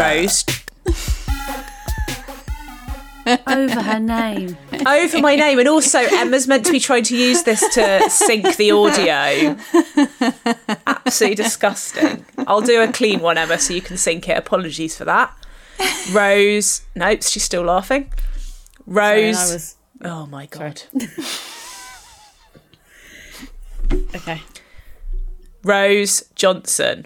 Rose. Over her name. Over my name. And also, Emma's meant to be trying to use this to sync the audio. Absolutely disgusting. I'll do a clean one, Emma, so you can sync it. Apologies for that. Rose. Nope, she's still laughing. Rose. Oh, my God. Okay. Rose Johnson.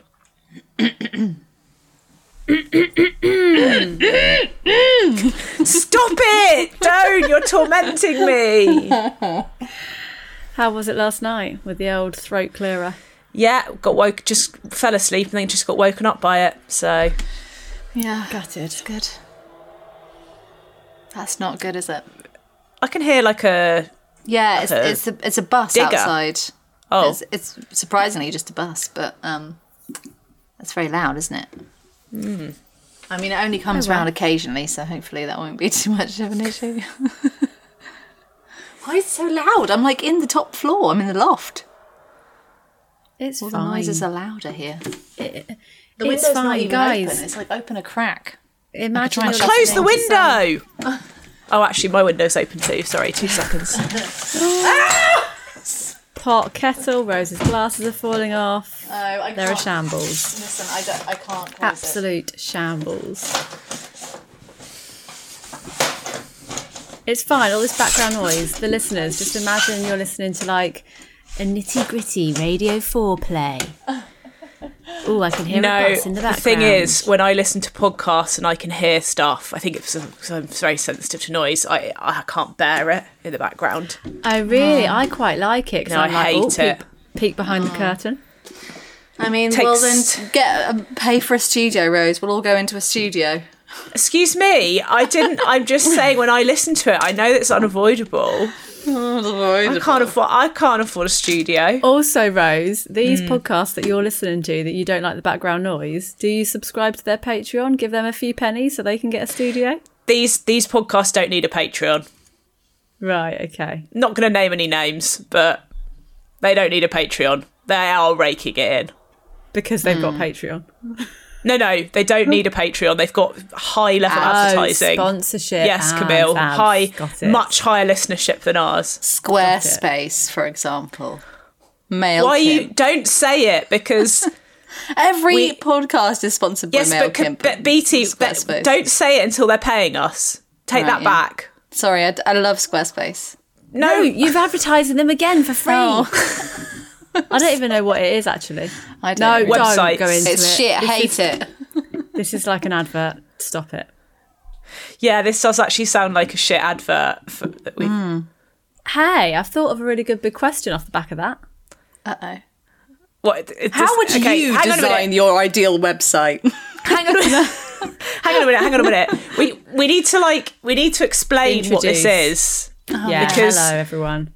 Stop it! Don't! You're tormenting me. How was it last night with the old throat clearer? Yeah, just fell asleep and then just got woken up by it. So Yeah. Gutted. Good. That's not good, is it? I can hear like a Yeah, it's a bus digger. outside. Oh. It's surprisingly just a bus, but that's very loud, isn't it? I mean, it only comes round occasionally, so hopefully that won't be too much of an issue. Why is it so loud? I'm like in the top floor. I'm in the loft. It's All fine. the noises are louder here. The It's window's not fine, even guys. open. It's like open a crack. Imagine I you're could close the listening to window. Oh, actually, my window's open too. Sorry, 2 seconds. pot, kettle, Rose's glasses are falling off. Oh, I They're a can't. shambles. Listen, I can't close Absolute shambles. It's fine, all this background noise, the listeners, just imagine you're listening to like a nitty gritty Radio 4 play. Oh, I can hear a bus in the background. The thing is, when I listen to podcasts and I can hear stuff, I think it's because I'm very sensitive to noise. I can't bear it in the background. Oh, really? I quite like it. No, I'm I hate it. Peek behind the curtain. I mean, Takes- well then pay for a studio, Rose. We'll all go into a studio. Excuse me, I didn't. I'm just saying, when I listen to it, I know that's unavoidable. I can't afford a studio. Also, Rose, these podcasts that you're listening to that you don't like the background noise, do you subscribe to their Patreon? Give them a few pennies so they can get a studio? These podcasts don't need a Patreon. Right, okay. Not going to name any names, but they don't need a Patreon. They are raking it in. Because they've got Patreon. No, they don't need a Patreon. They've got high-level advertising. Sponsorship. Yes, Camille. Ads. Got it. Much higher listenership than ours. Squarespace, for example. Mailchimp. Why you don't say it? Because Every podcast is sponsored by yes, Mailchimp. but BT, Squarespace. don't say it until they're paying us. Take that back. Sorry, I love Squarespace. No, you've advertising them again for free. Oh. I don't even know what it is, actually. I don't No, know. Websites. don't go into It's it. shit. This Hate is- it. This is like an advert. Stop it. Yeah, this does actually sound like a shit advert. That we. Hey, I've thought of a really good big question off the back of that. Uh-oh. What? How would you hang on a design minute. your ideal website? Hang on a minute. Hang on a minute. We need to explain what this Introduce. is. Yeah, because- hello, everyone.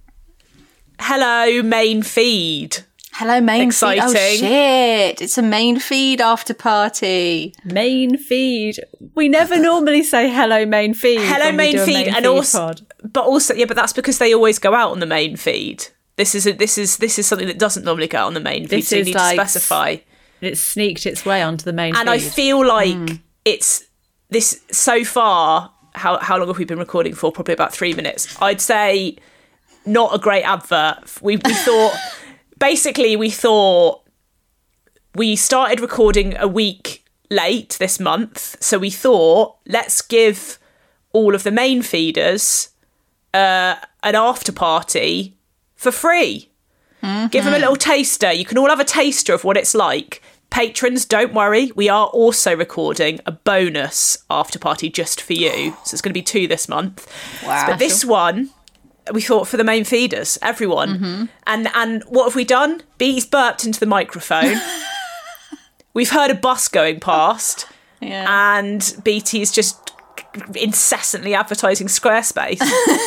Hello, main feed. Hello, main feed. Oh, Exciting. shit. It's a main feed after party. Main feed. We never normally say hello, main feed. Hello, when we main do a feed, and also, pod. but also, yeah, but that's because they always go out on the main feed. This is something that doesn't normally go out on the main feed, This so you is need like- to specify. It's sneaked its way onto the main And feed. I feel like it's this so far. How long have we been recording for? Probably about 3 minutes. I'd say not a great advert. We thought we started recording a week late this month, so we thought let's give all of the main feeders an after party for free. Give them a little taster. You can all have a taster of what it's like. Patrons, don't worry. We are also recording a bonus after party just for you. So it's going to be 2 this month. Wow. But this one, we thought for the main feeders, everyone. And what have we done? Beatty's burped into the microphone. We've heard a bus going past. Yeah. And BT's just incessantly advertising Squarespace.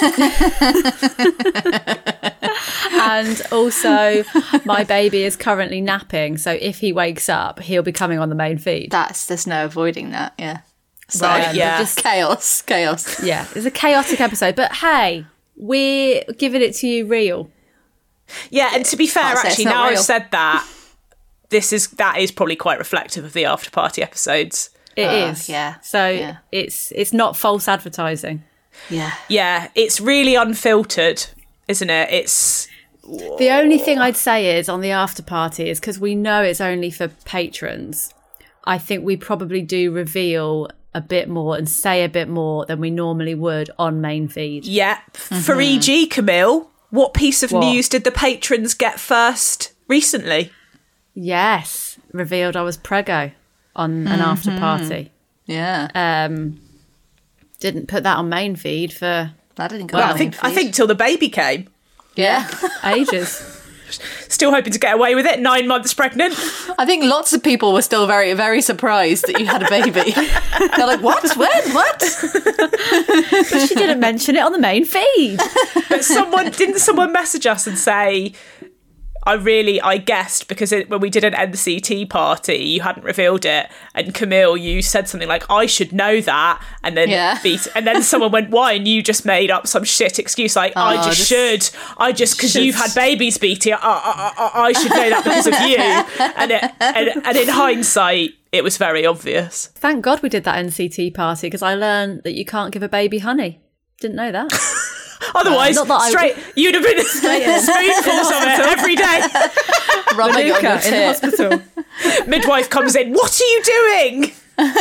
And also, my baby is currently napping, so if he wakes up, he'll be coming on the main feed. There's no avoiding that, yeah. So, Right, yeah. Just chaos. Yeah, it's a chaotic episode, but hey, we're giving it to you real. Yeah, and to be fair, Can't say it's actually, not now I've real. said that, that is probably quite reflective of the after party episodes. It is. Yeah. So it's not false advertising. Yeah. Yeah, it's really unfiltered, isn't it? It's... The only thing I'd say is on the after party is because we know it's only for patrons. I think we probably do reveal a bit more and say a bit more than we normally would on main feed. Yep. For EG, Camille, what piece of news did the patrons get first recently? Yes, revealed I was preggo on an after party. Yeah. Didn't put that on main feed for That didn't go Well, on I think till the baby came. Yeah. ages. Still hoping to get away with it, 9 months pregnant. I think lots of people were still very, very surprised that you had a baby. They're like, what? When? What? But she didn't mention it on the main feed. But someone message us and say, I guessed because when we did an NCT party, you hadn't revealed it, and Camille, you said something like, "I should know that," and then and then someone went, "Why?" And you just made up some shit excuse like, "I just should, because you've had babies, BT. I should know that because of you." And in hindsight, it was very obvious. Thank God we did that NCT party because I learned that you can't give a baby honey. Didn't know that. Otherwise, you'd have been spoonfuls of it every day. Rubbing it on your in the hospital. Midwife comes in. What are you doing?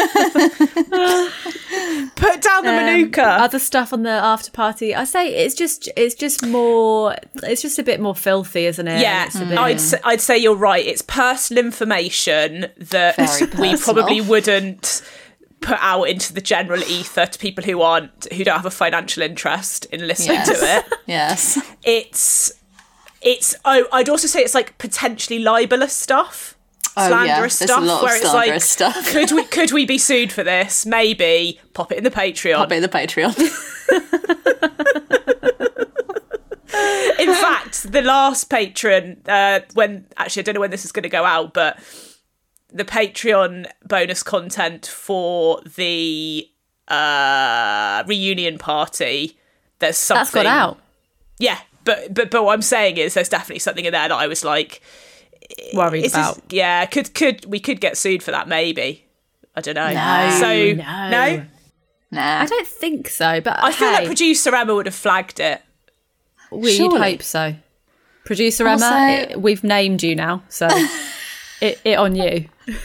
Put down the Manuka. Other stuff on the after party. I say it's just more. It's just a bit more filthy, isn't it? Yeah, I'd say you're right. It's personal information that we probably wouldn't put out into the general ether to people who don't have a financial interest in listening to it. Yes. I'd also say it's like potentially libelous stuff. Slanderous stuff. There's a lot of slanderous stuff. Could we be sued for this? Maybe. Pop it in the Patreon. In fact, the last patron, actually I don't know when this is going to go out, but the Patreon bonus content for the reunion party, there's something that's got out. Yeah, but what I'm saying is there's definitely something in there that I was like worried about. We could get sued for that, maybe. I don't know. No. Nah. I don't think so, but I feel like producer Emma would have flagged it. We'd hope so. Producer Emma, we've named you now, so it on you.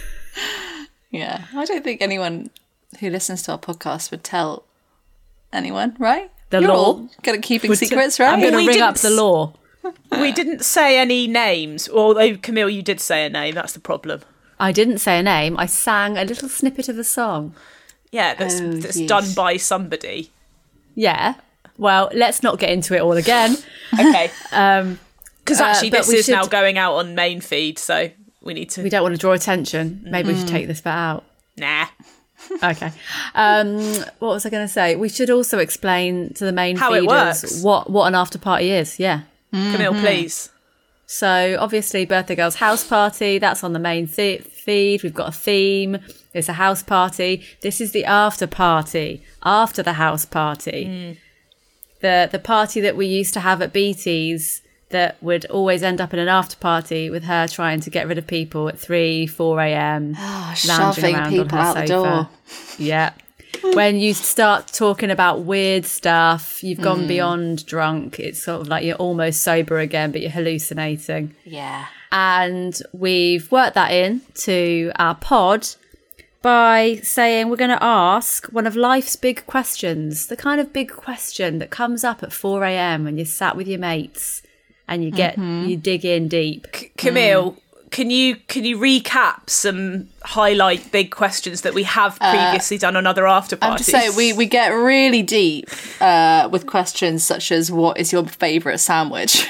Yeah, I don't think anyone who listens to our podcast would tell anyone, right? You're all good at keeping secrets, right? I'm going to ring up the law. We didn't say any names, although Camille, you did say a name. That's the problem. I didn't say a name. I sang a little snippet of a song. Yeah, that's done by somebody. Yeah. Well, let's not get into it all again. Okay. Because actually, this is now going out on main feed, so we need to. We don't want to draw attention. Maybe we should take this bit out. Nah. Okay. What was I going to say? We should also explain to the main how feeders what an after party is. Yeah. Camille, please. So obviously, Birthday Girl's house party. That's on the main feed. We've got a theme. It's a house party. This is the after party after the house party. The party that we used to have at BT's that would always end up in an after party with her trying to get rid of people at 3-4 a.m. Shoving people out the door. Yeah. When you start talking about weird stuff, you've gone beyond drunk. It's sort of like you're almost sober again, but you're hallucinating. Yeah. And we've worked that in to our pod by saying we're going to ask one of life's big questions, the kind of big question that comes up at 4 a.m. when you're sat with your mates and you you dig in deep. Camille, can you recap some highlight big questions that we have previously done on other after parties? I'm just saying we get really deep with questions such as what is your favourite sandwich?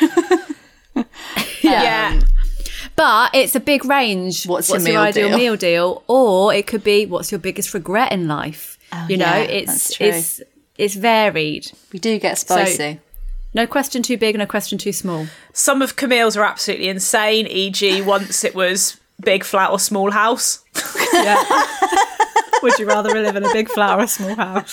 Yeah. But it's a big range. What's your ideal meal deal? Or it could be what's your biggest regret in life? It's varied. We do get spicy. So, no question too big, no question too small. Some of Camille's are absolutely insane, e.g. once it was big flat or small house. Yeah. Would you rather live in a big flat or a small house?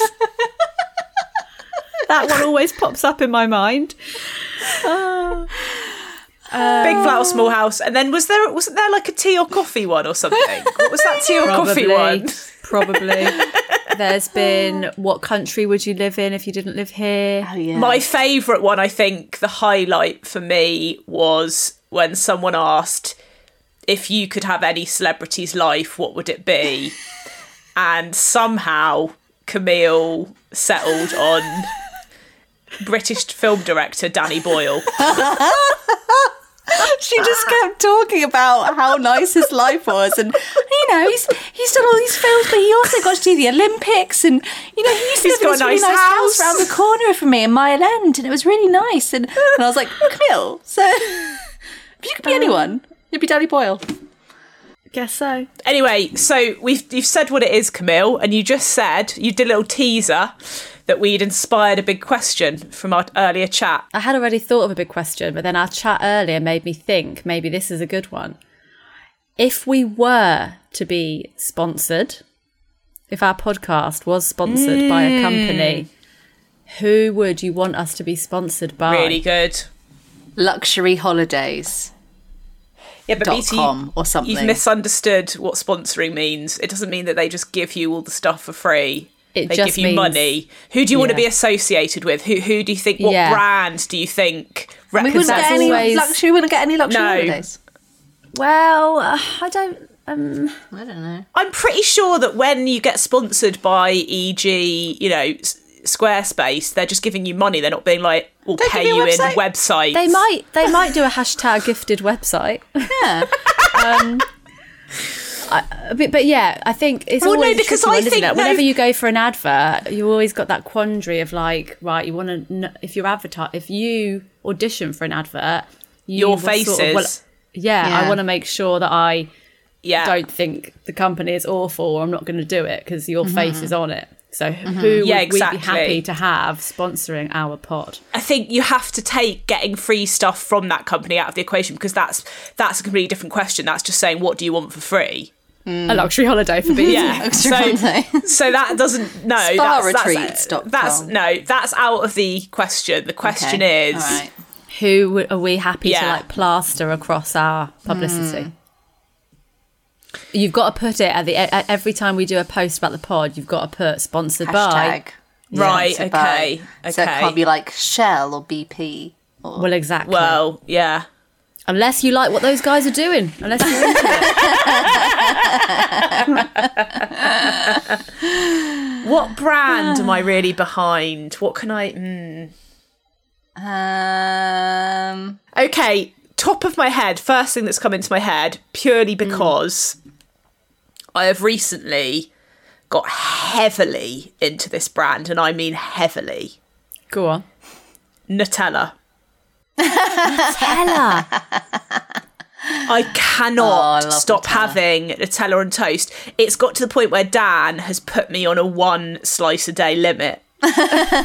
That one always pops up in my mind. Big flat or small house. And then wasn't there like a tea or coffee one or something? What was that tea or coffee one? Probably. There's been, what country would you live in if you didn't live here? Oh, yeah. My favourite one, I think, the highlight for me was when someone asked, if you could have any celebrity's life, what would it be? And somehow Camille settled on British film director Danny Boyle. She just kept talking about how nice his life was, and he's done all these films, but he also got to do the Olympics, and he used to live in this really nice house around the corner from me in Mile End, and it was really nice. And I was like, Camille, so if you could be anyone, you'd be Danny Boyle. Guess so. Anyway, so you've said what it is, Camille, and you just said, you did a little teaser that we'd inspired a big question from our earlier chat. I had already thought of a big question, but then our chat earlier made me think maybe this is a good one. If we were to be sponsored, if our podcast was sponsored by a company, who would you want us to be sponsored by? Really good. Luxury Holidays. Yeah, but BT, or something. You've misunderstood what sponsoring means. It doesn't mean that they just give you all the stuff for free. They give you money. Who do you want to be associated with? Who do you think? What brand do you think represents? We wouldn't get any luxury holidays. Well, I don't know. I'm pretty sure that when you get sponsored by, e.g., Squarespace, they're just giving you money. They're not being like, we'll pay you in websites. They might do a hashtag gifted website. Yeah. But yeah, I think it's always because I think whenever you go for an advert, you always got that quandary of like, right, you want to if you audition for an advert, your faces. I want to make sure that I don't think the company is awful, or I'm not going to do it because your face is on it. So who would we be happy to have sponsoring our pod? I think you have to take getting free stuff from that company out of the equation, because that's a completely different question. That's just saying, what do you want for free? A luxury holiday for BT. Yeah. So that doesn't that's out of the question. The question is, who are we happy to plaster across our publicity? You've got to put it at every time we do a post about the pod. You've got to put sponsored by. Right. Okay. So it can't be like Shell or BP. Well, exactly. Well, yeah. Unless you like what those guys are doing. Unless you're into it. What brand am I really behind? What can I... Okay, top of my head, first thing that's come into my head, purely because I have recently got heavily into this brand, and I mean heavily. Go on. Nutella. Nutella. I cannot stop having Nutella on toast. It's got to the point where Dan has put me on a 1 slice a day limit. And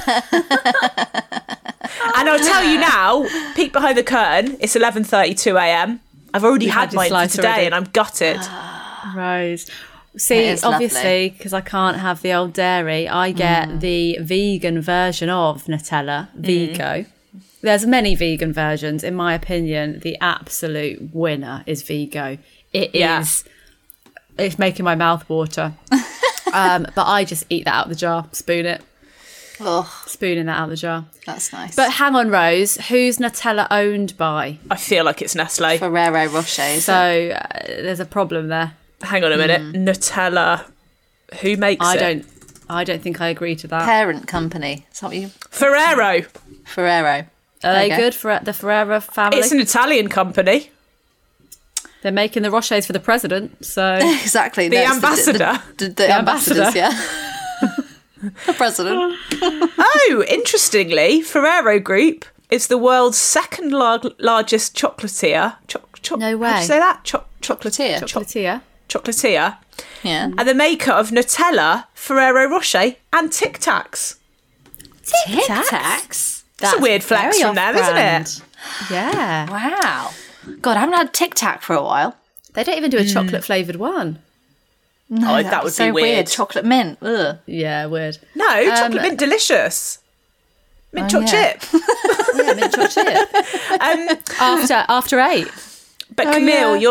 I'll tell you now, peek behind the curtain, it's 11:32 a.m. I've already had mine for today and I'm gutted. Rose. See, obviously, because I can't have the old dairy, I get the vegan version of Nutella, Vigo. There's many vegan versions. In my opinion, the absolute winner is Vigo. It's making my mouth water. But I just eat that out of the jar, spoon it. Oh, spooning that out of the jar. That's nice. But hang on, Rose, who's Nutella owned by? I feel like it's Nestle. Ferrero Rocher. So there's a problem there. Hang on a minute. Nutella. Who makes it? I don't think I agree to that. Parent company. Is that what you? Ferrero. Are they good for the Ferrero family? It's an Italian company. They're making the Rochers for the president, so... Exactly. The ambassador. The ambassadors, yeah. The president. Oh, interestingly, Ferrero Group is the world's second largest chocolatier. No way. How do you say that? Chocolatier. Chocolatier. Yeah. And the maker of Nutella, Ferrero Rocher, and Tic Tacs. Tic Tacs? That's a weird flex from them, isn't it? Yeah. Wow. God, I haven't had Tic Tac for a while. They don't even do a chocolate flavoured one. No, that would so be weird. Chocolate mint. Ugh. Yeah, weird. No, chocolate mint, delicious. Mint choc chip. Yeah, mint choc chip. After 8. But Camille, you're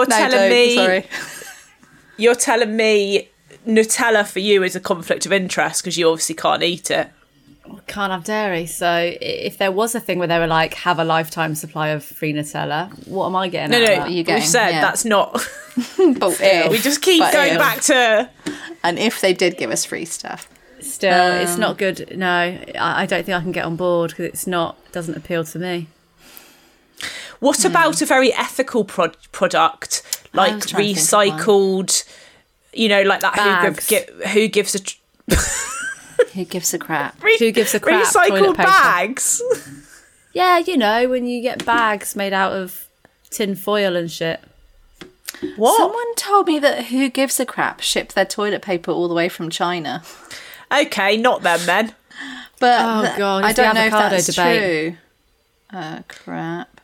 telling me Nutella for you is a conflict of interest because you obviously can't eat it. Can't have dairy. So if there was a thing where they were like, have a lifetime supply of free Nutella, what am I getting? No, we've said that's not. But we just keep going back to. And if they did give us free stuff, still, it's not good. No, I don't think I can get on board because doesn't appeal to me. What about a very ethical product like recycled? You know, like that. Who gives a who gives a crap? Who gives a crap? Recycled bags. Yeah, you know, when you get bags made out of tin foil and shit. What? Someone told me that Who Gives a Crap shipped their toilet paper all the way from China. Okay, not them then. But God, I don't know if that's debate. True. Crap.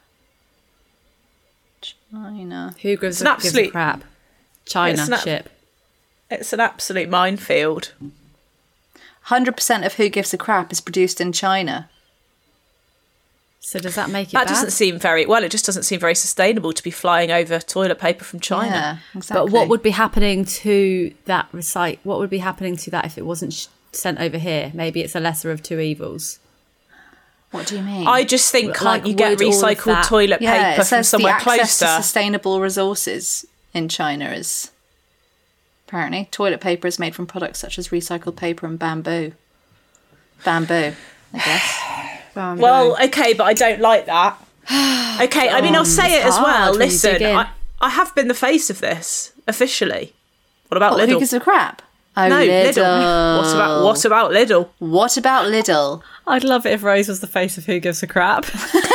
China. Who gives a crap? China ship. It's an absolute minefield. 100% of Who Gives a Crap is produced in China. So does that make it bad? Doesn't seem it just doesn't seem very sustainable to be flying over toilet paper from China. Yeah, exactly. But what would be happening to that what would be happening to that if it wasn't sent over here? Maybe it's a lesser of two evils. What do you mean? I just think can't you get recycled toilet paper from somewhere closer? Access to sustainable resources in China is apparently toilet paper is made from products such as recycled paper and bamboo. Bamboo, I guess. Bamboo. Well, okay, but I don't like that. Okay, I mean, I'll say it as well. Listen, I have been the face of this officially. What about Lidl? Who gives a crap? Oh, no, Lidl. What about Lidl? What about Lidl? I'd love it if Rose was the face of Who Gives a Crap.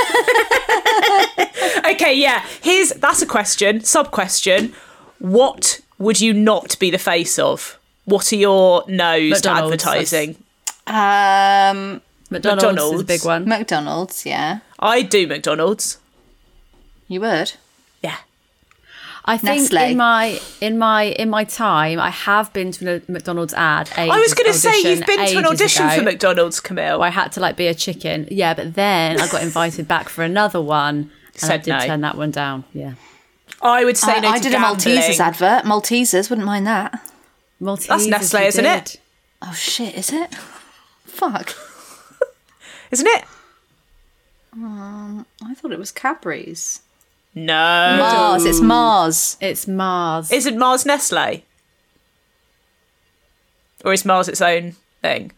Okay, yeah. That's a question, sub-question. What would you not be the face of? What are your no's to advertising? McDonald's is a big one. McDonald's, yeah. I'd do McDonald's. You would? Yeah. I think Nestle. in my time, I have been to a McDonald's ad. I was going to say you've been to an audition for McDonald's, Camille. I had to be a chicken. Yeah, but then I got invited back for another one, and I did turn that one down. Yeah. I would say no to I did gambling. A Maltesers advert. Maltesers, wouldn't mind that. Maltesers. That's Nestle, isn't it? Oh shit, is it? Fuck. Isn't it? I thought it was Cadbury's. No. Mars. It's Mars. It's Mars. Isn't Mars Nestle? Or is Mars its own thing?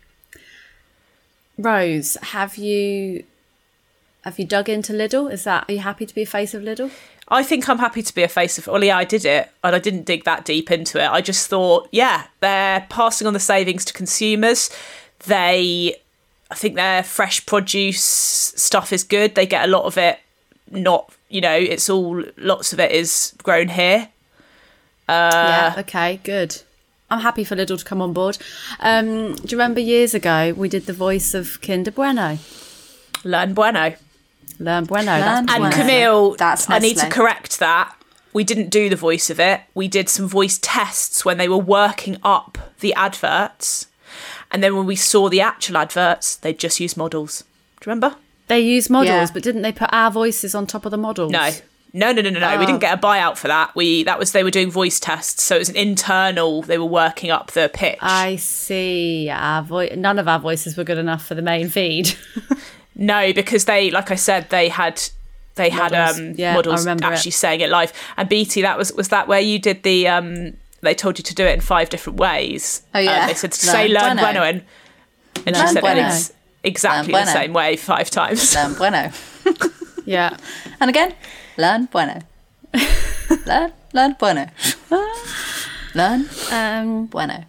Rose, have you dug into Lidl? Are you happy to be a face of Lidl? I think I'm happy to be a face of... Well, yeah, I did it, and I didn't dig that deep into it. I just thought, yeah, they're passing on the savings to consumers. I think their fresh produce stuff is good. They get a lot of it lots of it is grown here. Yeah, okay, good. I'm happy for Lidl to come on board. Do you remember years ago we did the voice of Kinder Bueno? Learn Bueno. And Camille, I need to correct that. We didn't do the voice of it. We did some voice tests when they were working up the adverts. And then when we saw the actual adverts, they just used models. Do you remember? They used models, but didn't they put our voices on top of the models? No. We didn't get a buyout for that. They were doing voice tests, so it was an internal. They were working up the pitch. I see. None of our voices were good enough for the main feed. No, because they, like I said, they had models actually saying it live. And BT, was that where you did the? They told you to do it in 5 different ways. Oh yeah. They said learn bueno, and she said it exactly the same way 5 times. Learn bueno. Yeah. And again, learn bueno. learn bueno. Learn bueno.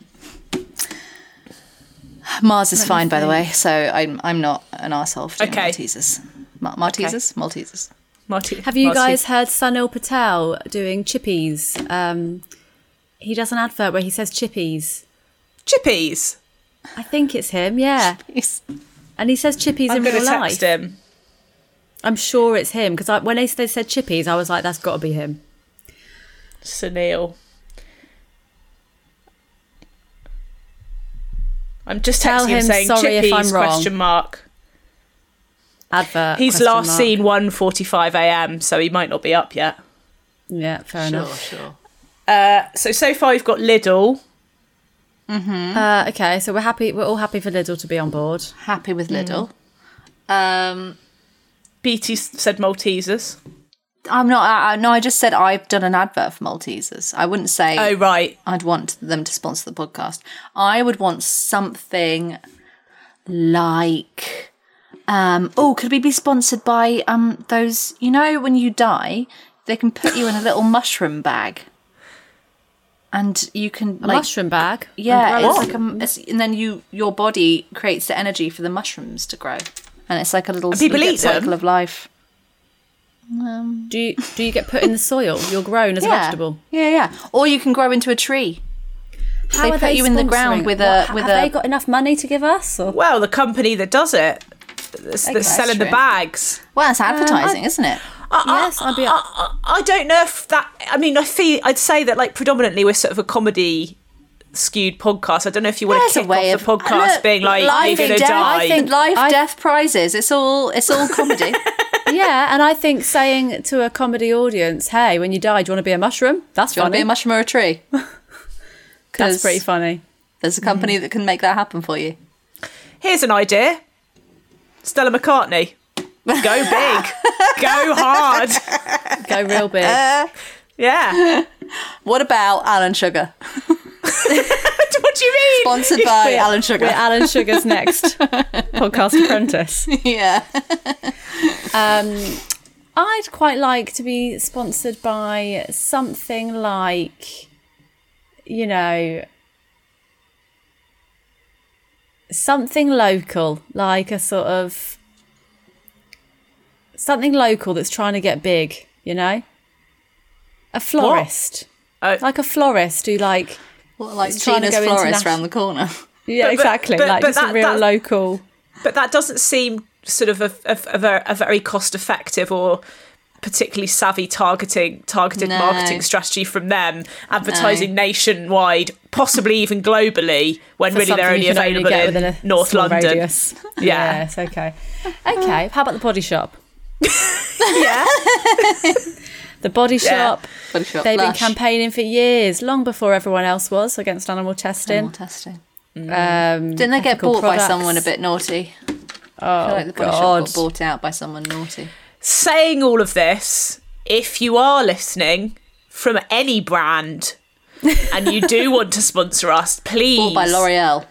Mars is fine, by the way, so I'm not an arsehole for doing Maltesers. Maltesers. Have you guys heard Sunil Patel doing Chippies? He does an advert where he says Chippies. Chippies? I think it's him, yeah. Chippies. And he says Chippies in real life. I'm going to text him. I'm sure it's him, because when they said Chippies, I was like, that's got to be him. Sunil. I'm just texting him saying sorry Chippies, if I'm wrong. question mark. advert. He's last seen 1:45 a.m, so he might not be up yet. Yeah, fair enough. Sure. So far we've got Lidl. Okay, so we're happy. We're all happy for Lidl to be on board. Happy with Lidl. BT said Maltesers. I'm not. No, I just said I've done an advert for Maltesers. I wouldn't say. Oh, right. I'd want them to sponsor the podcast. I would want something like. Could we be sponsored by those? You know, when you die, they can put you in a little mushroom bag, and you can A mushroom bag. Yeah, it's like and then your body creates the energy for the mushrooms to grow, and it's like a little cycle of life. Do you get put in the soil? You're grown as a vegetable. Yeah. Or you can grow into a tree. How they put you in the ground with a. Have they got enough money to give us? Or? Well, the company that does it, that's selling the bags. Well, it's advertising, isn't it? Yes, I'd be. I don't know if that. I mean, I'd say that like predominantly we're sort of a comedy skewed podcast. I don't know if you want to kick off the podcast being like you're going to die. I think death prizes. It's all comedy. Yeah, and I think saying to a comedy audience, "Hey, when you die, do you want to be a mushroom?" That's funny. Do you want to be a mushroom or a tree? That's pretty funny. There's a company that can make that happen for you. Here's an idea: Stella McCartney. Go big. Go hard. Go real big. Yeah. What about Alan Sugar? What do you mean? Sponsored by Alan Sugar. We're Alan Sugar's next podcast apprentice. Yeah. I'd quite like to be sponsored by something like, you know, something local, like a sort of something local that's trying to get big, you know? A florist. Like a florist who like... What, like Gina's florist around the corner? Yeah, exactly. Like just a real local... But that doesn't seem sort of a very cost-effective or particularly savvy targeted marketing strategy from them, advertising nationwide, possibly even globally, when really they're only available in North London. Radius. Yeah. Yes, okay. Okay, how about the Body Shop? Yeah. Body The Body Shop. Shop. They've been campaigning for years, long before everyone else was, against animal testing. Didn't they get bought by someone a bit naughty? Oh, I feel like the Body Shop got bought out by someone naughty. Saying all of this, if you are listening from any brand and you do want to sponsor us, please. Bought by L'Oreal.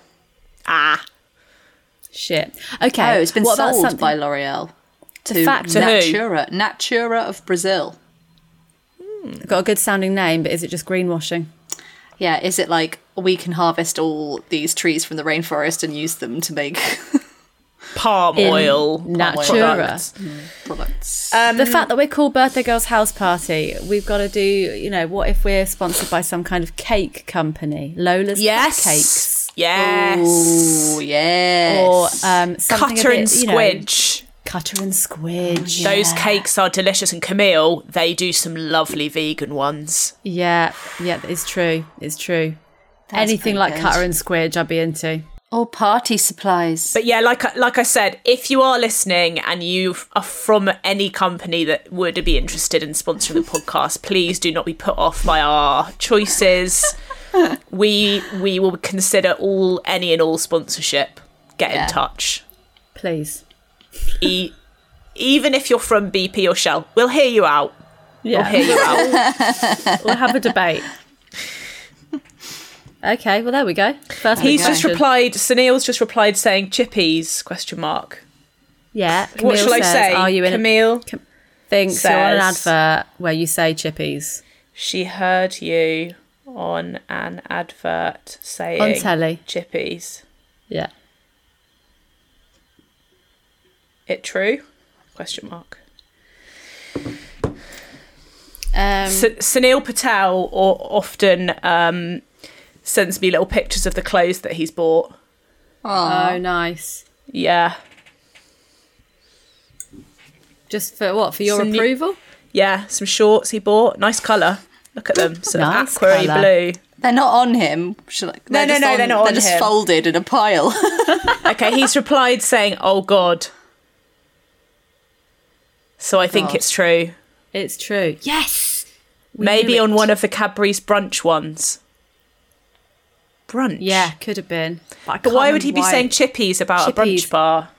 Shit. Okay. Oh, it's been sold by L'Oreal to Natura of Brazil. Got a good sounding name, but is it just greenwashing? Yeah, is it like we can harvest all these trees from the rainforest and use them to make palm oil Natura products? The fact that we're called Birthday Girls House Party, we've got to do, you know, what if we're sponsored by some kind of cake company? Lola's Cakes. Yes. Oh, yes. Or something Cutter and Squidge. Cutter and Squidge. Those cakes are delicious, and Camille, they do some lovely vegan ones. Yeah, it's true. It's true. Anything like good. Cutter and Squidge, I'd be into. Or party supplies. But yeah, like I said, if you are listening and you are from any company that would be interested in sponsoring the podcast, please do not be put off by our choices. We will consider any and all sponsorship. Get in touch, please. Even if you're from BP or Shell, we'll hear you out. Yeah. We'll hear you out. We'll have a debate. Okay, well there we go. He's just replied. Sunil's just replied saying chippies ? Yeah. Camille, what shall I say? Are you in Camille thinks you're on an advert where you say chippies. She heard you on an advert saying on telly chippies. Yeah. It true ? Sunil Patel often sends me little pictures of the clothes that he's bought. Oh, nice. Yeah. Just for what? For your approval? Yeah, some shorts he bought. Nice colour. Look at them. Sort of aqua blue. They're not on him. No, they're not on him. They're just folded in a pile. Okay, he's replied saying, "Oh God." So I think it's true. It's true. Yes! Maybe on one of the Cadbury's brunch ones. Brunch? Yeah, could have been. But why would he be saying chippies about a brunch bar?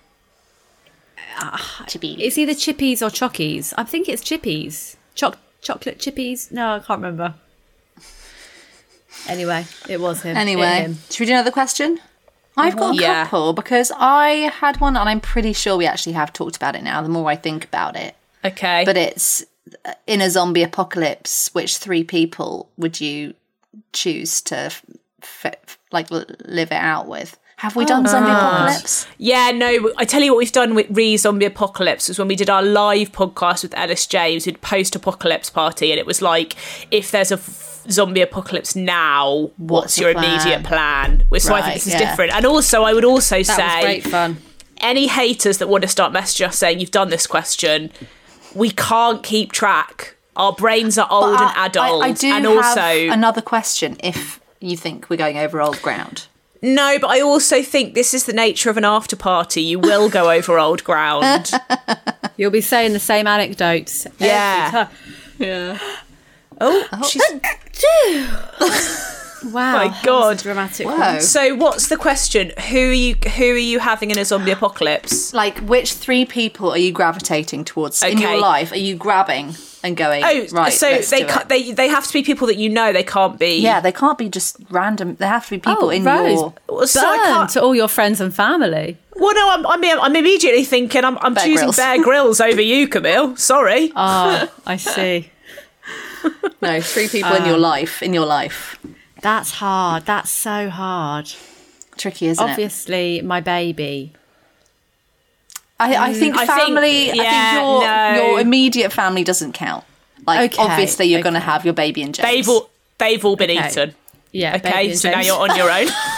It's either chippies or chockies. I think it's chippies. Chocolate chippies? No, I can't remember. Anyway, it was him. Anyway, should we do another question? I've got a couple because I had one and I'm pretty sure we actually have talked about it now, the more I think about it. Okay. But it's, in a zombie apocalypse, which 3 people would you choose to live it out with? Have we done zombie apocalypse? Yeah, no, I tell you what we've done with Zombie Apocalypse was when we did our live podcast with Ellis James, we'd post-apocalypse party, and it was like, if there's a zombie apocalypse now, what's your immediate plan? So I think this is different. And also, I would also say, was great fun. Any haters that want to start messaging us saying you've done this question, we can't keep track. Our brains are old and adult. I do have another question if you think we're going over old ground. No, but I also think this is the nature of an after party. You will go over old ground. You'll be saying the same anecdotes. Yeah. Yeah. Oh, she's... Wow. My God. Dramatic. Whoa. So what's the question? Who are you having in a zombie apocalypse? Like, which 3 people are you gravitating towards in your life? Are you grabbing and going, right, so they have to be people that you know. They can't be... Yeah, they can't be just random. They have to be people in Rose, your... Burn to all your friends and family. Well, no, I'm immediately thinking I'm choosing Grylls. Bear Grylls over you, Camille. Sorry. Oh, I see. No, 3 people in your life. That's hard. That's so hard. Tricky, isn't it? Obviously, my baby. I think family. I think your immediate family doesn't count. Like, obviously, you're going to have your baby and James. They've all been eaten. Yeah. Okay, so now you're on your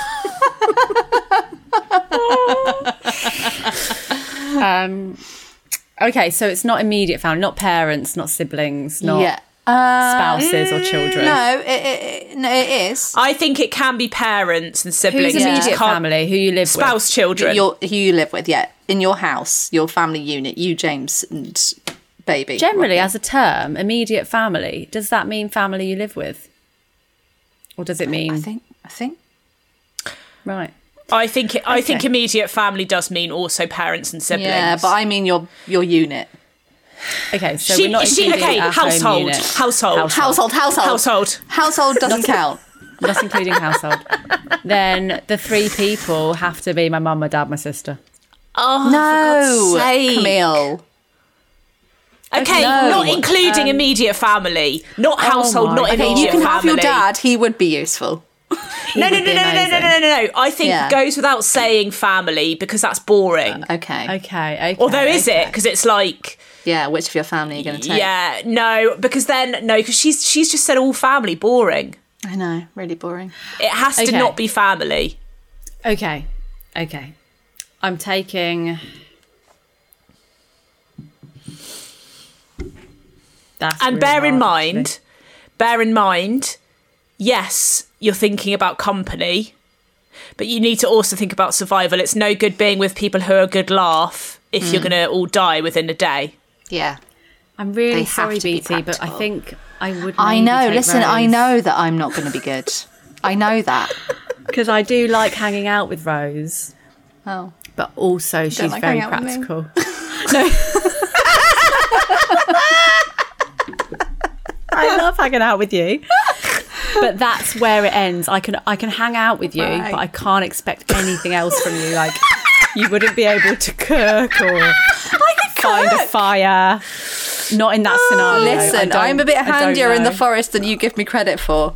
own. Okay, so it's not immediate family, not parents, not siblings, not spouses or children. No, it is. I think it can be parents and siblings. Who's immediate family? Who you live with? Spouse, children. Who you live with, in your house, your family unit, you, James, and baby. Generally, as a term, immediate family, does that mean family you live with? Or does it mean... I think. Right. I think immediate family does mean also parents and siblings. Yeah, but I mean your unit. Okay, so we're not including our home unit. Household doesn't count. Not including household. Then the 3 people have to be my mum, my dad, my sister. Oh, no, for God's sake. Camille. Okay, not including immediate family, not household, not immediate family. You can have your dad. He would be useful. No. I think goes without saying family because that's boring. Okay. Although is it? Because it's like... Yeah, which of your family are you going to take? Yeah, no, because she's just said all family, boring. I know, really boring. It has to not be family. Okay. I'm taking... And bear in mind, yes, you're thinking about company, but you need to also think about survival. It's no good being with people who are a good laugh if you're going to all die within a day. Yeah. I'm really sorry, BT, but I think I would. I know. Listen, Rose. I know that I'm not going to be good. I know that. Because I do like hanging out with Rose. Oh. But also she's very practical. No. I love hanging out with you. But that's where it ends. I can hang out with you, but I can't expect anything else from you. Like, you wouldn't be able to cook or find a fire. Not in that scenario. Listen, I'm a bit handier in the forest than you give me credit for.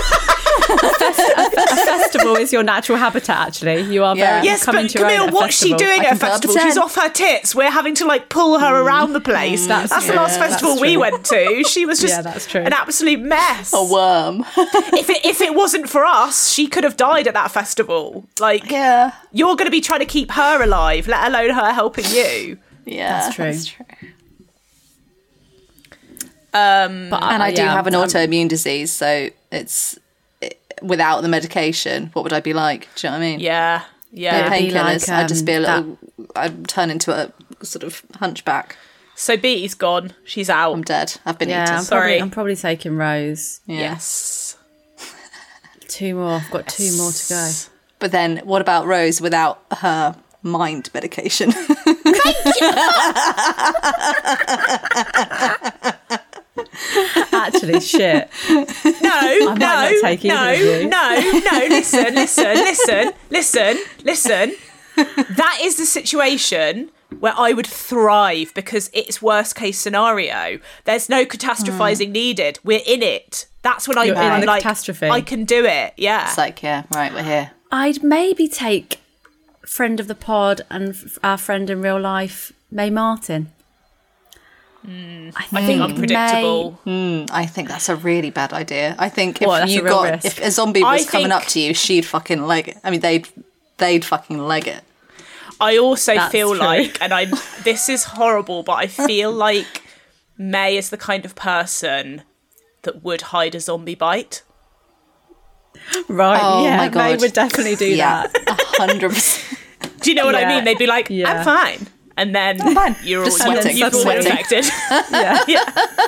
A festival is your natural habitat, actually. You are very coming to your own. Camille, what's she doing at a festival? She's off her tits. We're having to pull her around the place. That's the last festival we went to. She was just an absolute mess. A worm. If it wasn't for us, she could have died at that festival. You're going to be trying to keep her alive, let alone her helping you. Yeah, that's true. And I do have an autoimmune disease, so it's without the medication. What would I be like? Do you know what I mean? Yeah. No painkillers. I'd just be a little. I'd turn into a sort of hunchback. So Beatty's gone. She's out. I'm dead. I've been eaten. I'm probably taking Rose. Yeah. Yes. 2 more. I've got 2 more to go. But then what about Rose without her mind medication? Actually, shit. No, listen. That is the situation where I would thrive because it's worst case scenario. There's no catastrophizing needed. We're in it. That's when You're in the catastrophe. I can do it. Yeah. It's like, yeah, right, we're here. I'd maybe take friend of the pod and our friend in real life, May Martin. I think unpredictable. I think that's a really bad idea. I think if a zombie was coming up to you, she'd fucking leg it. I mean, they'd fucking leg it. I also feel like, and this is horrible, but I feel like May is the kind of person that would hide a zombie bite. Right, my God. May would definitely do that. 100%. Do you know what I mean? They'd be like, I'm fine. And then you're all infected. Yeah.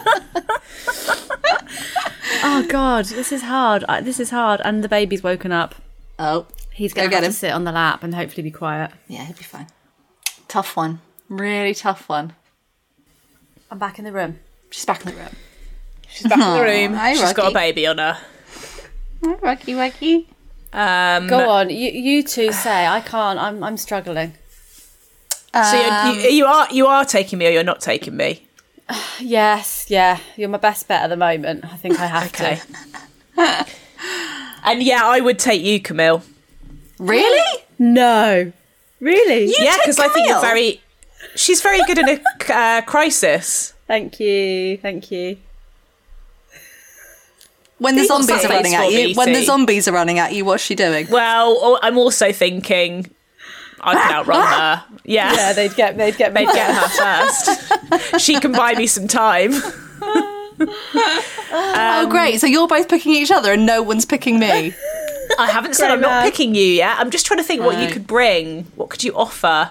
Oh, God, this is hard. And the baby's woken up. Oh. He's going to have to sit on the lap and hopefully be quiet. Yeah, he'll be fine. Tough one. Really tough one. I'm back in the room. She's back in the room. She's back in the room. Hi, She's got a baby on her. Hi, Rocky. Go on. You two say. I can't. I'm struggling. So you are taking me or you're not taking me? Yes. Yeah. You're my best bet at the moment. I think I have to. And yeah, I would take you, Camille. Really? No. Really? Yeah, because I think she's very good in a crisis. Thank you. When the zombies are running at you, what's she doing? Well, I'm also thinking I can outrun her. Yeah. Yeah, they'd get her first. She can buy me some time. Oh, great. So you're both picking each other and no one's picking me. I haven't said I'm not picking you yet. I'm just trying to think what you could bring. What could you offer?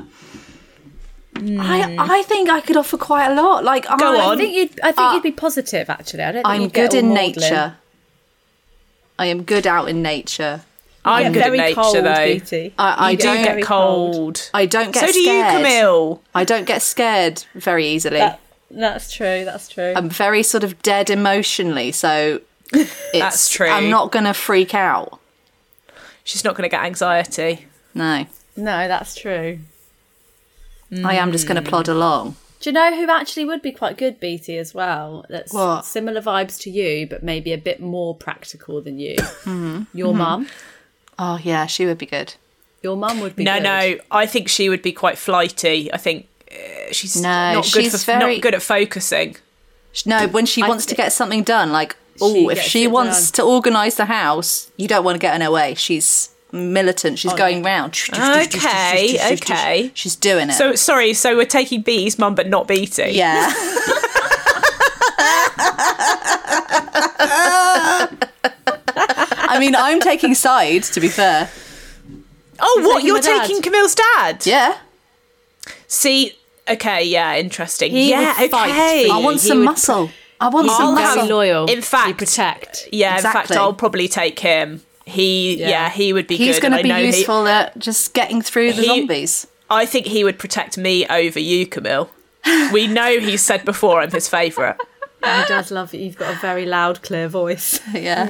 I think I could offer quite a lot. Like, Go on. I think you'd be positive, actually. I don't think I'm good in nature. I am good out in nature. I'm good at nature, cold, though. Beauty. I don't get cold. I don't get scared. So do you, Camille. I don't get scared very easily. That's true. I'm very sort of dead emotionally, so that's true. I'm not going to freak out. She's not going to get anxiety. No, that's true. I am just going to plod along. Do you know who actually would be quite good, Beatty, as well? That's similar vibes to you, but maybe a bit more practical than you. Your mum. Oh, yeah, she would be good. Your mum would be good. No, I think she would be quite flighty. I think she's not good at focusing. No, when she wants to get something done, like, if she wants to organise the house, you don't want to get in her way. She's militant. She's going round. Okay. She's doing it. So, sorry, so we're taking Bee's mum, but not Beatty. Yeah. I mean, I'm taking sides, to be fair. Oh, what? You're taking Camille's dad? Yeah. See, okay, yeah, interesting. He would fight for you. I want some muscle. I want some muscle. Very loyal. In fact, you protect. Yeah, exactly. In fact, I'll probably take him. He would be good. He's going to be useful at just getting through the zombies. I think he would protect me over you, Camille. We know he's said before I'm his favourite. He does love it. You've got a very loud, clear voice. Yeah.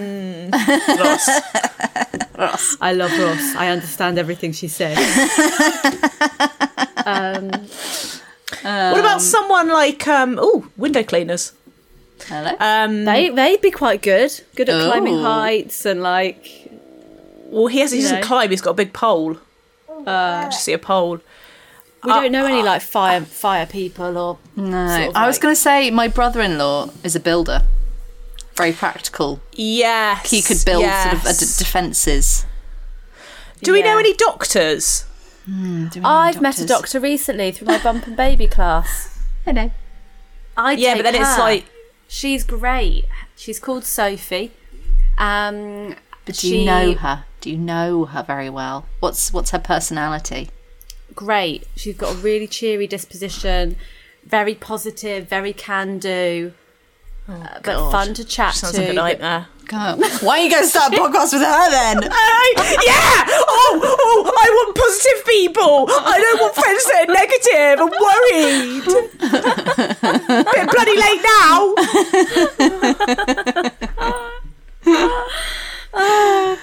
Ross. I love Ross. I understand everything she says. What about someone like window cleaners? Hello. They'd be quite good. Good at climbing heights and like. Well, he doesn't climb. He's got a big pole. Just see a pole. We don't know any like fire people or. No, sort of I was going to say my brother-in-law is a builder. Very practical. Yes, he could build sort of defences. Do we know any doctors? I've met a doctor recently through my bump and baby class. Hello. But then it's like she's great. She's called Sophie. But do you know her? Do you know her very well? What's her personality? Great. She's got a really cheery disposition. very positive, very can-do, but fun to chat to. Sounds like a nightmare. God. Why are you going to start a podcast with her then? Yeah! Oh, I want positive people! I don't want friends that are negative and worried! Bit bloody late now! Oh,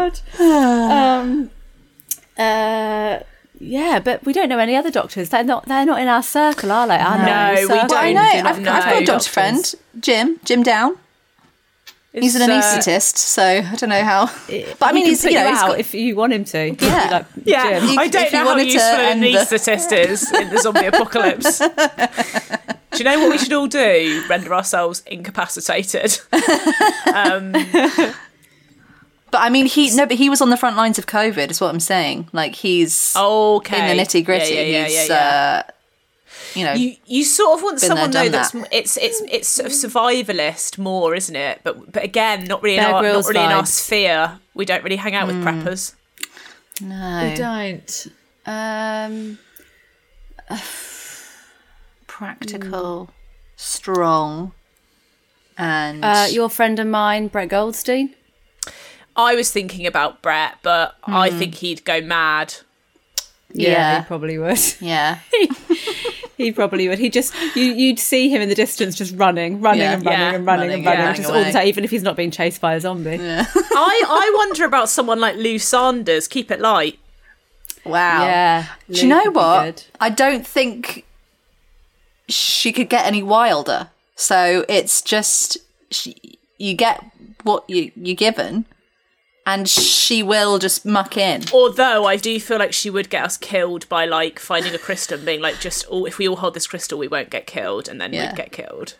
God. Yeah, but we don't know any other doctors. They're not in our circle, are they? No, we don't. Well, I know. I've got a doctor friend, Jim Down. He's an anaesthetist, so I don't know how. But I mean, he's out if you want him to. Yeah, I don't know how useful an anaesthetist is in the zombie apocalypse. Do you know what we should all do? Render ourselves incapacitated. But I mean, he was on the front lines of COVID. Is what I'm saying. Like he's in the nitty gritty. Yeah. You sort of want someone though that's it's sort of survivalist more, isn't it? But again, not really in our sphere. We don't really hang out with preppers. No, we don't. Practical, strong, and your friend of mine, Brett Goldstein. I was thinking about Brett, but I think he'd go mad. Yeah, he probably would. Yeah. He probably would. You'd see him in the distance just running, just all the time, even if he's not being chased by a zombie. Yeah. I wonder about someone like Lou Sanders. Keep it light. Wow. Yeah. Do you know what? I don't think she could get any wilder. So it's just you get what you're given. And she will just muck in. Although I do feel like she would get us killed by like finding a crystal and being like, if we all hold this crystal, we won't get killed, and then we'd get killed.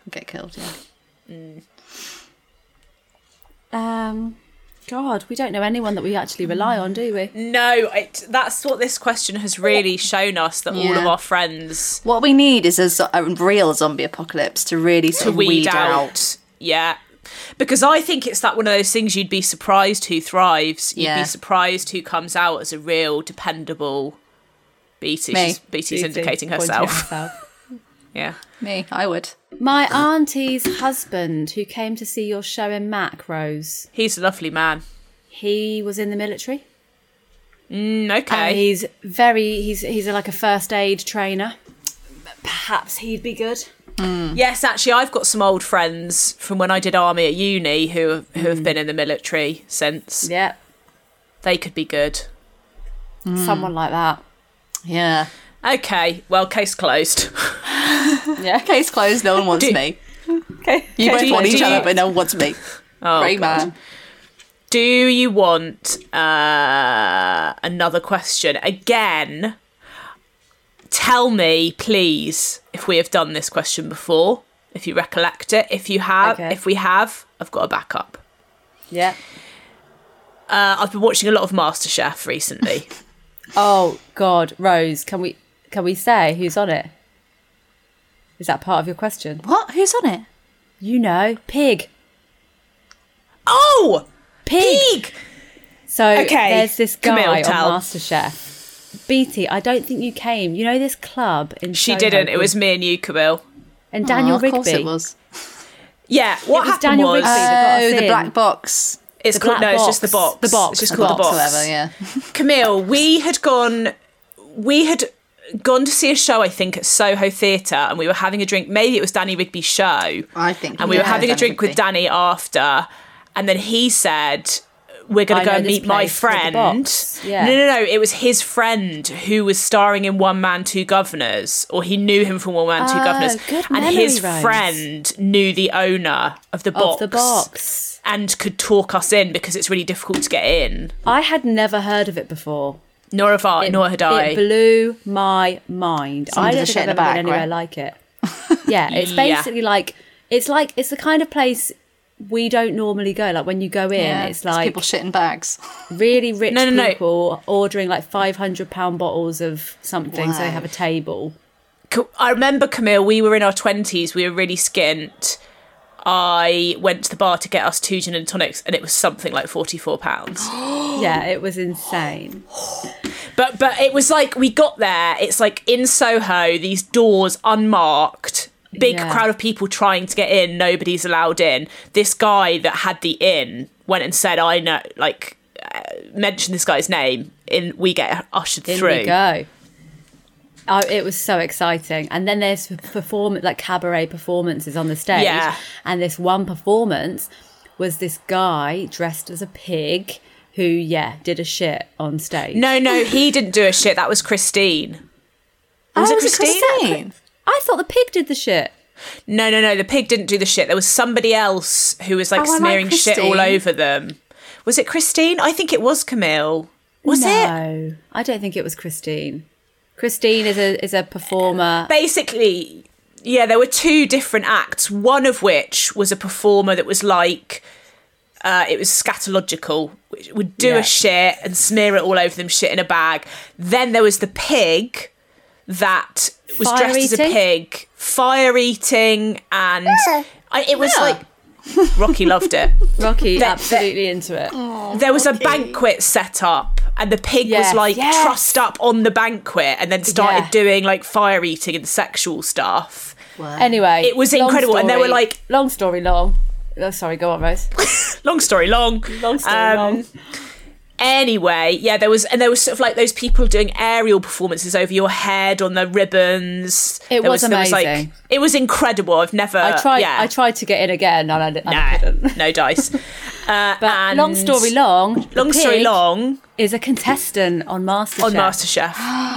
God, we don't know anyone that we actually rely on, do we? No, that's what this question has really shown us, that all of our friends. What we need is a real zombie apocalypse to really sort of weed out. Yeah. Because I think it's one of those things you'd be surprised who thrives. You'd be surprised who comes out as a real dependable Beatty. Beatty's indicating herself. Yeah. Me, I would. My auntie's husband, who came to see your show in Mac, Rose. He's a lovely man. He was in the military. Okay. And he's like a first aid trainer. Perhaps he'd be good. Yes, actually, I've got some old friends from when I did army at uni who have been in the military since. Yeah. They could be good. Someone like that. Yeah. Okay, well, case closed. Yeah, case closed. No one wants me. Okay. You both want each other, but no one wants me. Oh, great man. Do you want another question? Again, tell me, please, if we have done this question before, if you recollect it. If you have, if we have, I've got a backup. Yeah. I've been watching a lot of MasterChef recently. Oh, God. Rose, can we say who's on it? Is that part of your question? What? Who's on it? You know, Pig. Oh! Pig! So there's this guy on tell. MasterChef. Beatty, I don't think you came. You know this club in She Soho didn't. It was me and you, Camille. And Daniel Rigby. Of course it was. Yeah, what happened Daniel was... Rigby that got us the in. black box. It's called... No, it's just the box. The box. It's just called the box. Whatever, yeah. Camille, we had gone to see a show, I think, at Soho Theatre, and we were having a drink. Maybe it was Danny Rigby's show. I think. And we were having a drink with Danny after, and then he said, we're going to go and meet my friend. Yeah. No. It was his friend who was starring in One Man, Two Governors, or he knew him from One Man, Two Governors. Good and memory, his Rose. friend knew the owner of the box. And could talk us in because it's really difficult to get in. I had never heard of it before. Nor had I. It blew my mind. Some I of the don't shit think in I've the ever back, been anywhere right? like it. Yeah, it's basically it's the kind of place we don't normally go. Like when you go in, it's like people shit in bags. really rich people ordering like £500 bottles of something, so they have a table. I remember, Camille, we were in our 20s, we were really skint. I went to the bar to get us 2 gin and tonics, and it was something like £44. Yeah, it was insane. But it was like, we got there, it's like in Soho, these doors unmarked, big crowd of people trying to get in, nobody's allowed in. This guy that had the inn went and said, I know, like, mention this guy's name, we get ushered through. In we go. Oh, it was so exciting. And then there's cabaret performances on the stage. Yeah. And this one performance was this guy dressed as a pig who, did a shit on stage. No, he didn't do a shit. That was Christine. Was it Christine? I thought the pig did the shit. No, the pig didn't do the shit. There was somebody else who was like smearing shit all over them. Was it Christine? I think it was Camille. Was it? No, I don't think it was Christine. Christine is a performer. Basically, there were two different acts, one of which was a performer that was like, it was scatological, which would do a shit and smear it all over them, shit in a bag. Then there was the pig that was dressed as a pig, fire eating, and it was like, Rocky loved it. Rocky, absolutely into it. There was a banquet set up, and the pig was like trussed up on the banquet and then started doing like fire eating and sexual stuff. Wow. Anyway, it was incredible. And they were like, long story long. Oh, sorry, go on, Rose. Long story long. Long story long. Anyway, there was sort of like those people doing aerial performances over your head on the ribbons. It was amazing. It was incredible. I've never. I tried to get in again, and I couldn't. No dice. But long story long. Long story long is a contestant on MasterChef.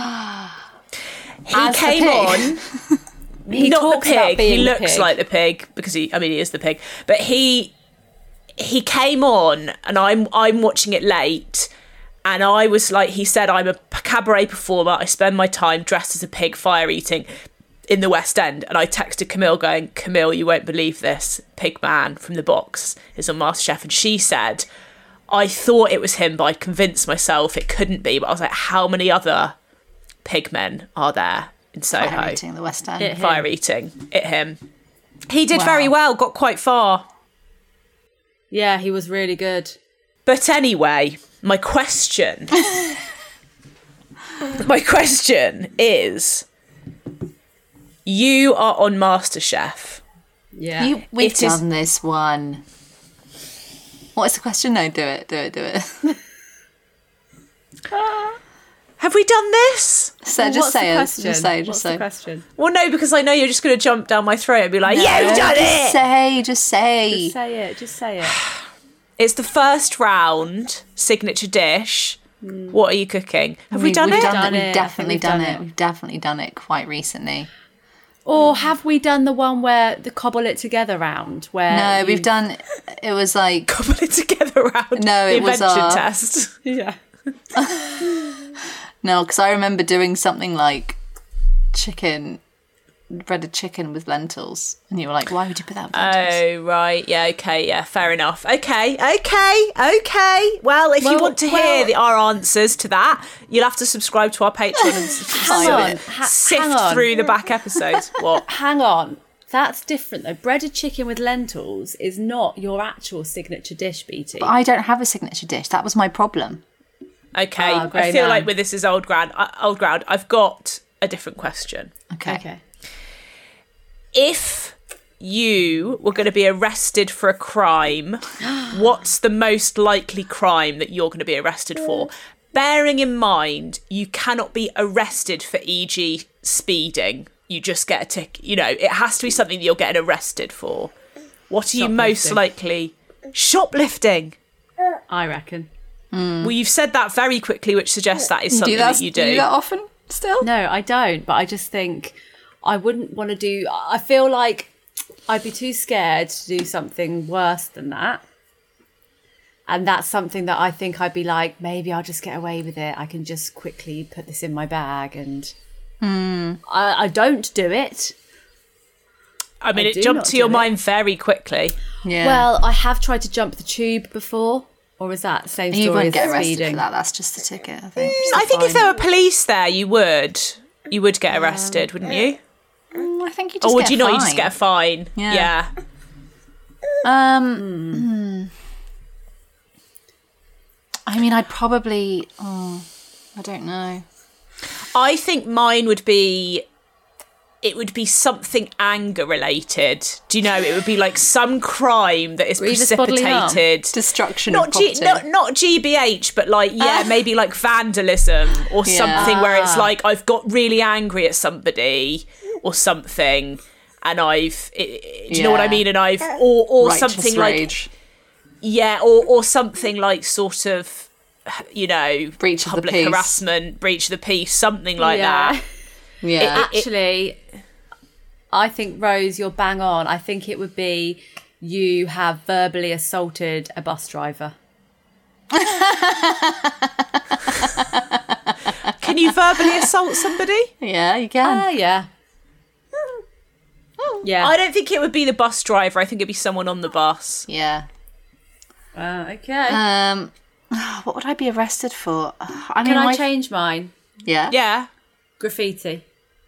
He came on. He not the pig. He looks the pig. like the pig because he is the pig. But he came on, and I'm watching it late, and I was like, he said, I'm a cabaret performer. I spend my time dressed as a pig, fire eating in the West End. And I texted Camille going, Camille, you won't believe this. Pig Man from The Box is on MasterChef. And she said, I thought it was him, but I convinced myself it couldn't be. But I was like, how many other pig men are there in Soho? Fire eating in the West End. Fire eating. Him. He did very well, got quite far. Yeah, he was really good. But anyway, my question is, you are on MasterChef. Yeah. We've done this one. What's the question? No, do it. Have we done this? So just say it. What's the question? Well, no, because I know you're just going to jump down my throat and be like, yeah, you've done it! Just say. Just say it. It's the first round, signature dish. What are you cooking? Have we done it? We've definitely done it. We've definitely done it quite recently. Or have we done the one where the cobble it together round? No, we've done. It was like cobble it together round. No, it was the invention test. Yeah. No, because I remember doing something like breaded chicken with lentils, and you were like, "Why would you put that with lentils?" Oh, right, yeah, okay, yeah, fair enough. Okay. Well, if you want to hear our answers to that, you'll have to subscribe to our Patreon and sift through the back episodes. What? Hang on. That's different though. Breaded chicken with lentils is not your actual signature dish, BT. But I don't have a signature dish. That was my problem. Okay, I feel like this is old ground. I've got a different question. Okay. If you were going to be arrested for a crime, what's the most likely crime that you're going to be arrested for? Bearing in mind, you cannot be arrested for, e.g., speeding. You just get a ticket. You know, it has to be something that you're getting arrested for. What are you most likely? Shoplifting. I reckon. Well, you've said that very quickly, which suggests that is something that you do. Do you do that often still? No, I don't. But I just think I wouldn't want to do... I feel like I'd be too scared to do something worse than that. And that's something that I think I'd be like, maybe I'll just get away with it. I can just quickly put this in my bag and... I don't do it. I mean, it jumped to your mind very quickly. Yeah. Well, I have tried to jump the tube before. Or is that the same story? You wouldn't get arrested speeding? for that. That's just a ticket, I think. I think if there were police there, you would get arrested, wouldn't you? I think you just or would get you a not? fine. You just get a fine. Yeah. I mean, I'd probably... I don't know. I think mine would be... It would be something anger related. Do you know? It would be like some crime that is precipitated. Destruction of property. Not GBH, but like, maybe like vandalism or something where it's like I've got really angry at somebody or something and do you know what I mean? And I've, or something rage. Like, or something like sort of, you know, breach public of the peace. harassment, breach of the peace, something like that. Yeah. Actually, I think, Rose, you're bang on. I think it would be you have verbally assaulted a bus driver. Can you verbally assault somebody? Yeah, you can. Yeah. Yeah. I don't think it would be the bus driver. I think it'd be someone on the bus. Yeah. Okay. What would I be arrested for? I mean, Can I change mine? Yeah. Yeah. Graffiti.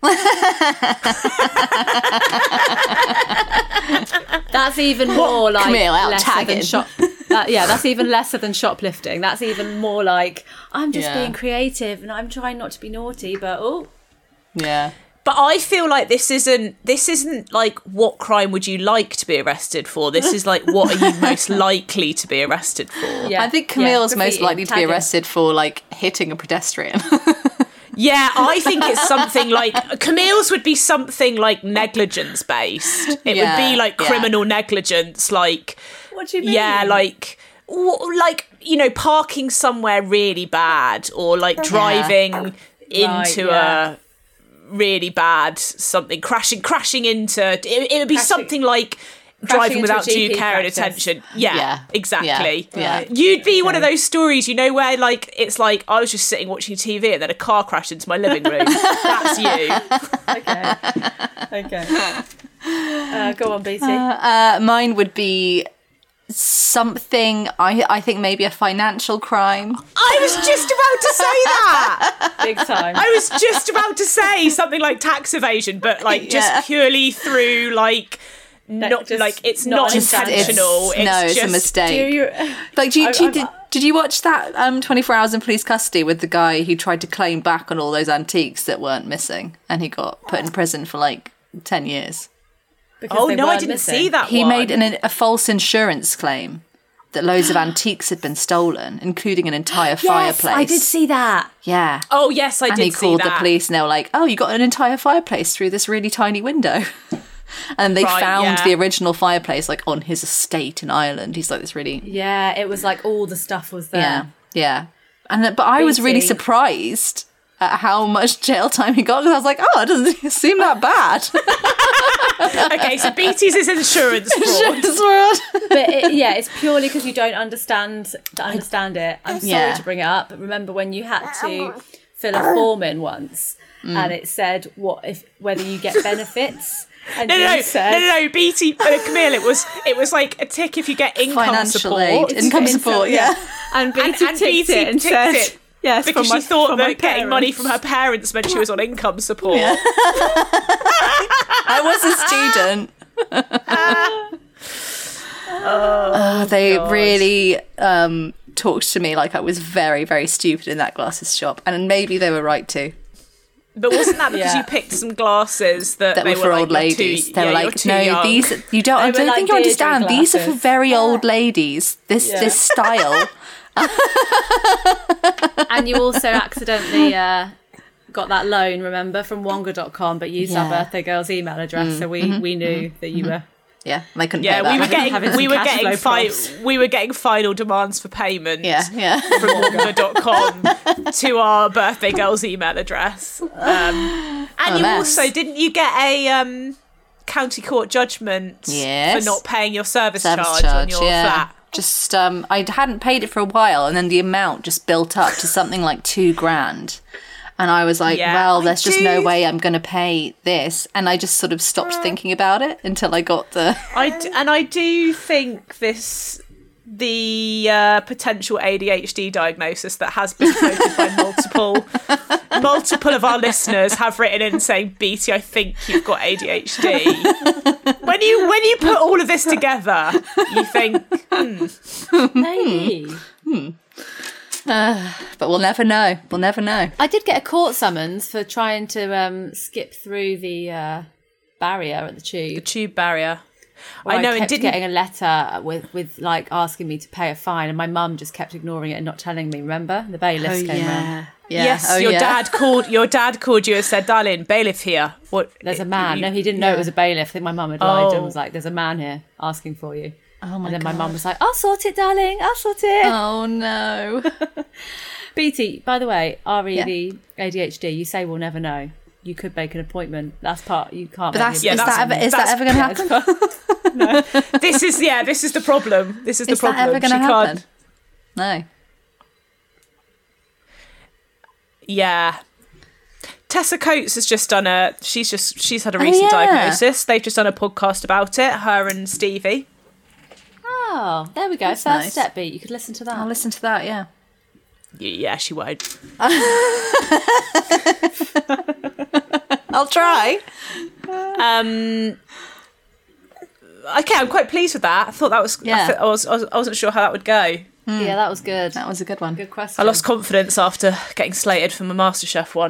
That's even more like Camille out lesser tagging. than that's even lesser than shoplifting. That's even more like I'm just Yeah. being creative and I'm trying not to be naughty, but Yeah. But I feel like this isn't like what crime would you like to be arrested for? This is like what are you most likely to be arrested for? yeah. I think Camille's most graffiti, likely to be tagging. arrested for like hitting a pedestrian. Yeah, I think it's something like Camille's would be something like negligence based. It would be like criminal negligence, like What do you mean? yeah, like you know, parking somewhere really bad or like driving into a really bad something, crashing into it would be something like driving without due care and attention. Yeah, exactly. Yeah. You'd be one of those stories, you know, where like it's like I was just sitting watching TV and then a car crashed into my living room. That's you. Okay. Go on, BT. Mine would be something, I think maybe a financial crime. I was just about to say that. Big time. I was just about to say something like tax evasion, but like just purely through like not just like it's not not intentional. It's a mistake. Like, did you watch that 24 Hours in Police Custody with the guy who tried to claim back on all those antiques that weren't missing, and he got put in prison for like 10 years? Oh no, I didn't see that. He one. made a false insurance claim that loads of antiques had been stolen, including an entire fireplace. I did see that. Yeah. Oh yes, I and did he see called that. the police, and they were like, "Oh, you got an entire fireplace through this really tiny window." And they found the original fireplace like on his estate in Ireland. He's like this really it was like all the stuff was there. yeah. And but I was really surprised at how much jail time he got, because I was like, oh, it doesn't seem that bad. Okay, so BT's is insurance fraud. But it's purely because you don't understand it. I'm sorry to bring it up, but remember when you had to fill a form in once and it said whether you get benefits. And No, BT, Camille, it was like a tick if you get income support. Income support, yeah. And BT ticked it and said it. Yes, because she thought that getting money from her parents meant she was on income support. Yeah. I was a student. They really talked to me like I was very, very stupid in that glasses shop, and maybe they were right too. But wasn't that because you picked some glasses that were for like, old ladies? They were like, no, young. these you don't. I don't think you understand. These are for very old ladies. This style. And you also accidentally got that loan, remember, from Wonga.com, but used our birthday girl's email address, so we knew that you were. Yeah, they couldn't pay that. we were getting final demands for payment. Yeah. From Wonga.com to our birthday girl's email address. And you also didn't you get a county court judgment for not paying your service charge on your flat? Just I hadn't paid it for a while, and then the amount just built up to something like $2,000. And I was like, well, there's just no way I'm going to pay this. And I just sort of stopped thinking about it until I got the... I do think the potential ADHD diagnosis that has been quoted by multiple of our listeners have written in saying, BT, I think you've got ADHD. When you put all of this together, you think, Maybe. But we'll never know. We'll never know. I did get a court summons for trying to skip through the barrier at the tube. The tube barrier. I know, and getting a letter with like asking me to pay a fine, and my mum just kept ignoring it and not telling me. Remember, the bailiffs came round. Yeah. Yes, your dad called you and said, "Darling, bailiff here." What? There's a man. No, he didn't know it was a bailiff. I think my mum had lied and was like, "There's a man here asking for you." Oh my And then God. my mum was like, "I'll sort it, darling. I'll sort it." Oh no. BT, by the way, the ADHD, you say we'll never know. You could make an appointment. That's part you can't. But is that ever going to happen? No. This is the problem. This is the problem. That ever going to happen? No. Yeah. Tessa Coates has just done she's had a recent diagnosis. They've just done a podcast about it, her and Stevie. Oh, there we go. That's First nice. step beat. You could listen to that. I'll listen to that, yeah. Yeah, she won't. I'll try. Okay, I'm quite pleased with that. I thought that was. Yeah. I wasn't sure how that would go. Yeah, that was good. That was a good one. Good question. I lost confidence after getting slated for my MasterChef one.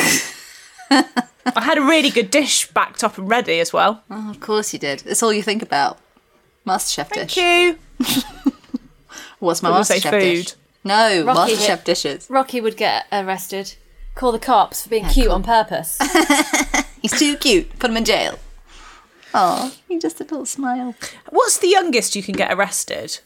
I had a really good dish backed up and ready as well. Oh, of course you did. It's all you think about. MasterChef dish. Thank you. What's my I was gonna MasterChef say dish? food. No, Rocky MasterChef dishes. Rocky would get arrested. Call the cops for being cute on purpose. He's too cute. Put him in jail. Oh, he just a little smile. What's the youngest you can get arrested?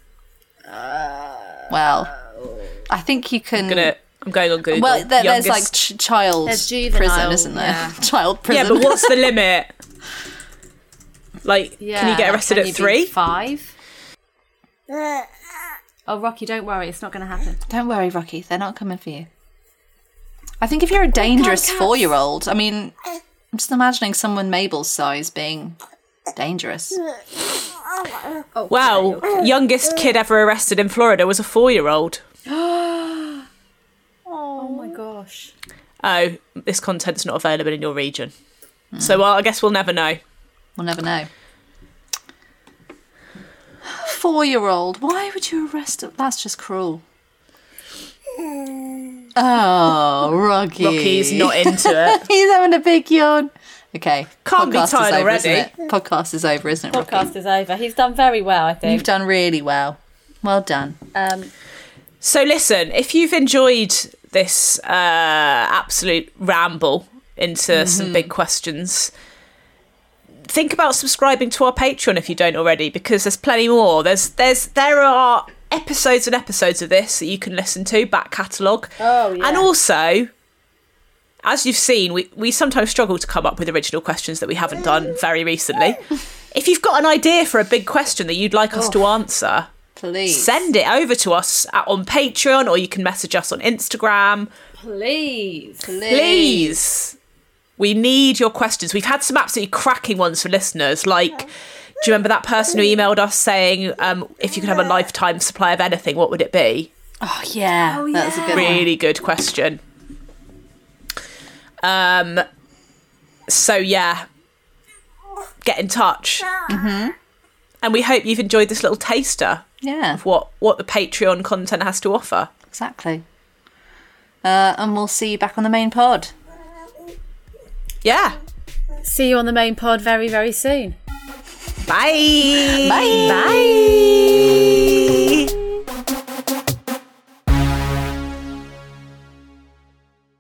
Well, I think you can. I'm going on Google. Well, there's Youngest- like child There's juvenile, prison, isn't there? yeah. Child prison. Yeah, but what's the limit? Like, Yeah, can you get arrested can at you be 3? 5? Oh, Rocky, don't worry. It's not going to happen. Don't worry, Rocky. They're not coming for you. I think if you're a dangerous 4-year-old, I mean, I'm just imagining someone Mabel's size being dangerous. Wow, youngest kid ever arrested in Florida was a 4-year-old. Oh my gosh. Oh, this content's not available in your region. So, well, I guess we'll never know. We'll never know. 4-year-old. Why would you arrest him? That's just cruel. Oh, Rocky. Rocky's not into it. He's having a big yawn. Okay. Can't be Podcast is tired over, already. isn't it? Podcast is over, isn't it, Rocky? Podcast is over. He's done very well, I think. You've done really well. Well done. So listen, if you've enjoyed this absolute ramble into some big questions, think about subscribing to our Patreon if you don't already, because there's plenty more. There are episodes and episodes of this that you can listen to, back catalogue. Oh, yeah. And also, as you've seen, we sometimes struggle to come up with original questions that we haven't done very recently. If you've got an idea for a big question that you'd like us to answer, Please. send it over to us on Patreon, or you can message us on Instagram. Please. We need your questions. We've had some absolutely cracking ones for listeners. Like, do you remember that person who emailed us saying, if you could have a lifetime supply of anything, what would it be? Oh, yeah. That was a good one. Really good question. So, yeah. Get in touch. Mm-hmm. And we hope you've enjoyed this little taster Yeah, of what the Patreon content has to offer. exactly. And we'll see you back on the main pod. Yeah. See you on the main pod very, very soon. Bye. Bye. Bye.